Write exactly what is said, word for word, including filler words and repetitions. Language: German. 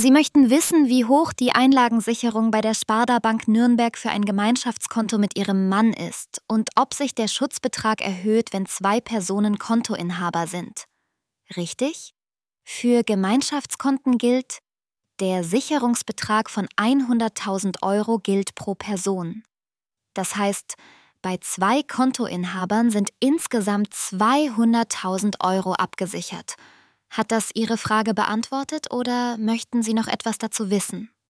Sie möchten wissen, wie hoch die Einlagensicherung bei der Sparda Bank Nürnberg für ein Gemeinschaftskonto mit Ihrem Mann ist und ob sich der Schutzbetrag erhöht, wenn zwei Personen Kontoinhaber sind. Richtig? Für Gemeinschaftskonten gilt, der Sicherungsbetrag von hunderttausend Euro gilt pro Person. Das heißt, bei zwei Kontoinhabern sind insgesamt zweihunderttausend Euro abgesichert. Hat das Ihre Frage beantwortet oder möchten Sie noch etwas dazu wissen?